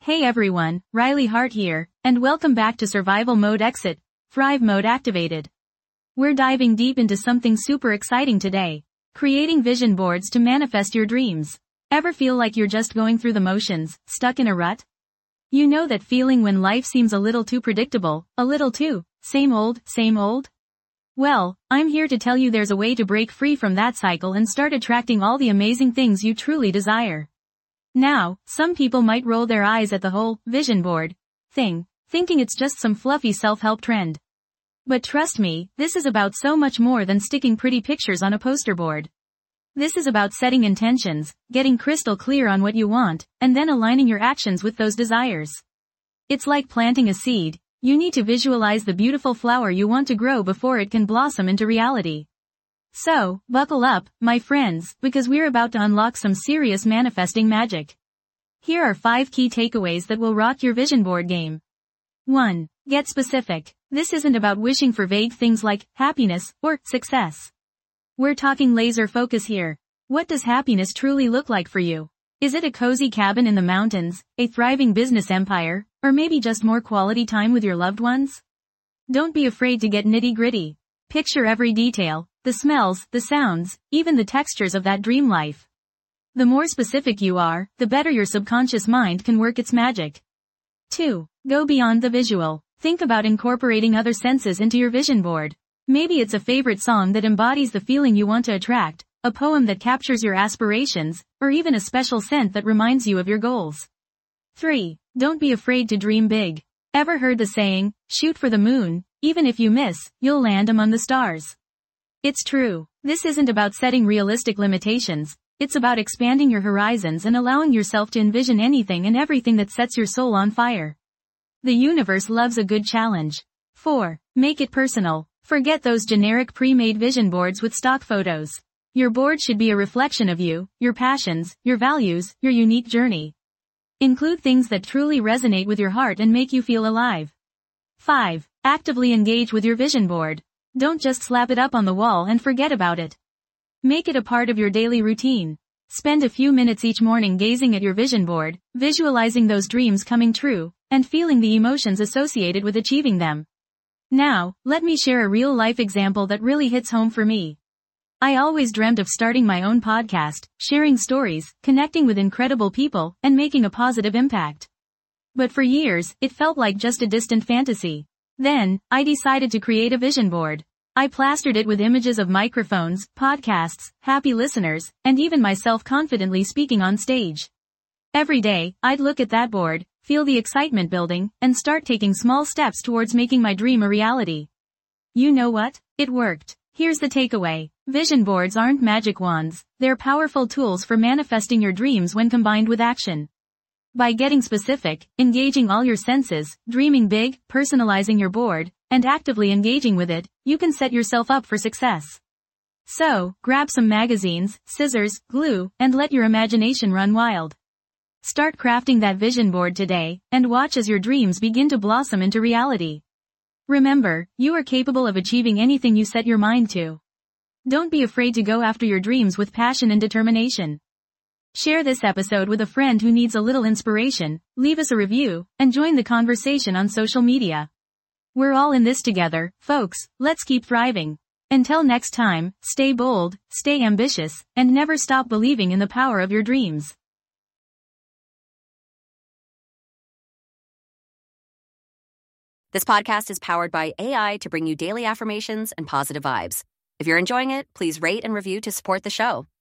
Hey everyone, Riley Hart here, and welcome back to Survival Mode Exit, Thrive Mode Activated. We're diving deep into something super exciting today. Creating vision boards to manifest your dreams. Ever feel like you're just going through the motions, stuck in a rut? You know that feeling when life seems a little too predictable, a little too, same old, same old? Well, I'm here to tell you there's a way to break free from that cycle and start attracting all the amazing things you truly desire. Now, some people might roll their eyes at the whole vision board thing, thinking it's just some fluffy self-help trend. But trust me, this is about so much more than sticking pretty pictures on a poster board. This is about setting intentions, getting crystal clear on what you want, and then aligning your actions with those desires. It's like planting a seed. You need to visualize the beautiful flower you want to grow before it can blossom into reality. So, buckle up, my friends, because we're about to unlock some serious manifesting magic. Here are 5 key takeaways that will rock your vision board game. 1. Get specific. This isn't about wishing for vague things like happiness or success. We're talking laser focus here. What does happiness truly look like for you? Is it a cozy cabin in the mountains, a thriving business empire, or maybe just more quality time with your loved ones? Don't be afraid to get nitty-gritty. Picture every detail, the smells, the sounds, even the textures of that dream life. The more specific you are, the better your subconscious mind can work its magic. 2. Go beyond the visual. Think about incorporating other senses into your vision board. Maybe it's a favorite song that embodies the feeling you want to attract, a poem that captures your aspirations, or even a special scent that reminds you of your goals. 3. Don't be afraid to dream big. Ever heard the saying, shoot for the moon, even if you miss, you'll land among the stars? It's true. This isn't about setting realistic limitations. It's about expanding your horizons and allowing yourself to envision anything and everything that sets your soul on fire. The universe loves a good challenge. 4. Make it personal. Forget those generic pre-made vision boards with stock photos. Your board should be a reflection of you, your passions, your values, your unique journey. Include things that truly resonate with your heart and make you feel alive. 5. Actively engage with your vision board. Don't just slap it up on the wall and forget about it. Make it a part of your daily routine. Spend a few minutes each morning gazing at your vision board, visualizing those dreams coming true, and feeling the emotions associated with achieving them. Now, let me share a real-life example that really hits home for me. I always dreamt of starting my own podcast, sharing stories, connecting with incredible people, and making a positive impact. But for years, it felt like just a distant fantasy. Then, I decided to create a vision board. I plastered it with images of microphones, podcasts, happy listeners, and even myself confidently speaking on stage. Every day, I'd look at that board, feel the excitement building, and start taking small steps towards making my dream a reality. You know what? It worked. Here's the takeaway. Vision boards aren't magic wands. They're powerful tools for manifesting your dreams when combined with action. By getting specific, engaging all your senses, dreaming big, personalizing your board, and actively engaging with it, you can set yourself up for success. So, grab some magazines, scissors, glue, and let your imagination run wild. Start crafting that vision board today, and watch as your dreams begin to blossom into reality. Remember, you are capable of achieving anything you set your mind to. Don't be afraid to go after your dreams with passion and determination. Share this episode with a friend who needs a little inspiration, leave us a review, and join the conversation on social media. We're all in this together, folks. Let's keep thriving. Until next time, stay bold, stay ambitious, and never stop believing in the power of your dreams. This podcast is powered by AI to bring you daily affirmations and positive vibes. If you're enjoying it, please rate and review to support the show.